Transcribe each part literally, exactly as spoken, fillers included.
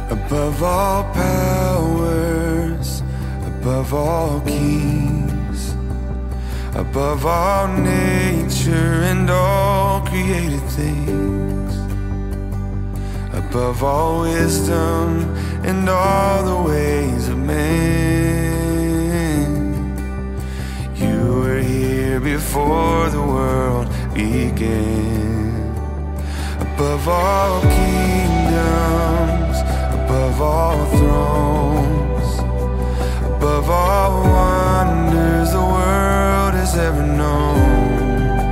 above all powers, above all kings, above all nature and all created things, above all wisdom and all the ways of man. You were here before the world began. Above all kingdoms, above all thrones, above all wonders the world has ever known,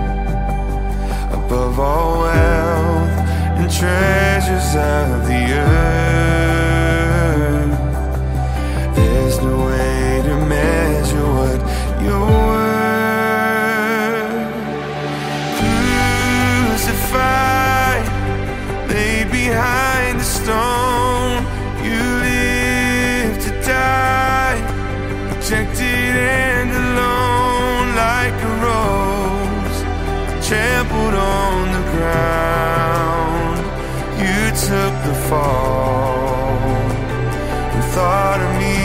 above all wealth and treasures of the earth, there's no way to measure what you're worth. Crucified, laid behind the stone, you live to die, rejected and alone, like a rose trampled on the ground. You took the fall and thought of me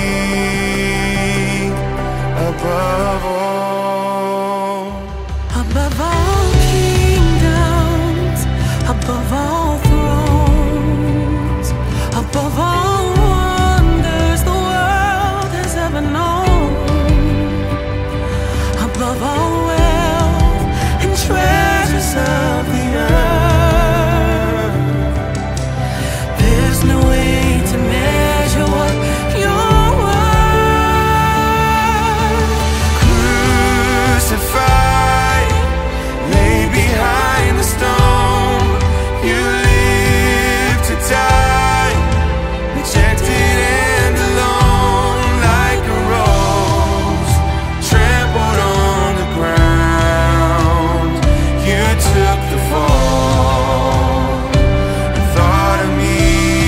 above all. Above all kingdoms, above all thrones, above all wonders the world has ever known, above all wealth and treasures of the earth, there's no way to measure what you're worth. Crucified, laid behind the stone, you live to die, rejected and alone, like a rose trampled on the ground. You took the fall and thought of me.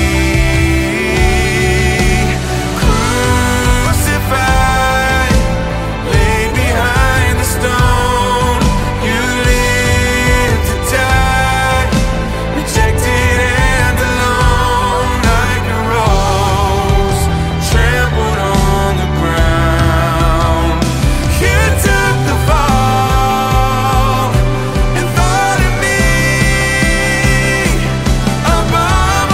Crucified, laid behind the stone, you live to die, rejected and alone, like a rose trampled on the ground. You took the fall and thought of me above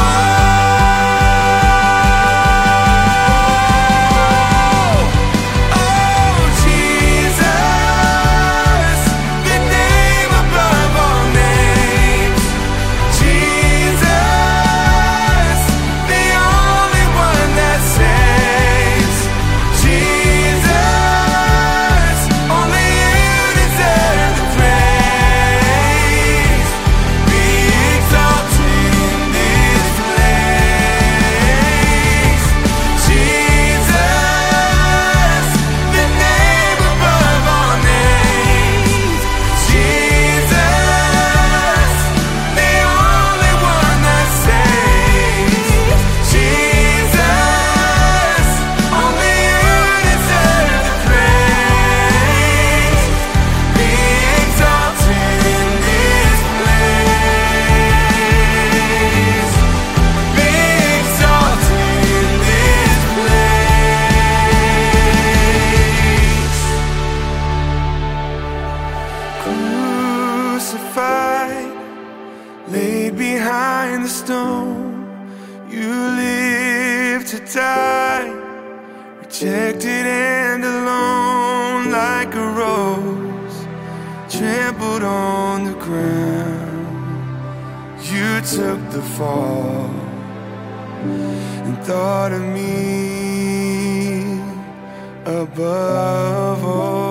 all. Oh, Jesus, the name above all names. Jesus, the only one that saves. Jesus, only you deserve the praise. Be exalted in this place. Jesus, the name above all names. Jesus, the only one that saves. Jesus, only you deserve the praise. Be exalted in this place. Be exalted in this place. Crucified, laid behind the stone, you live to die, rejected and alone, like a rose trampled on the ground. You took the fall and thought of me above all.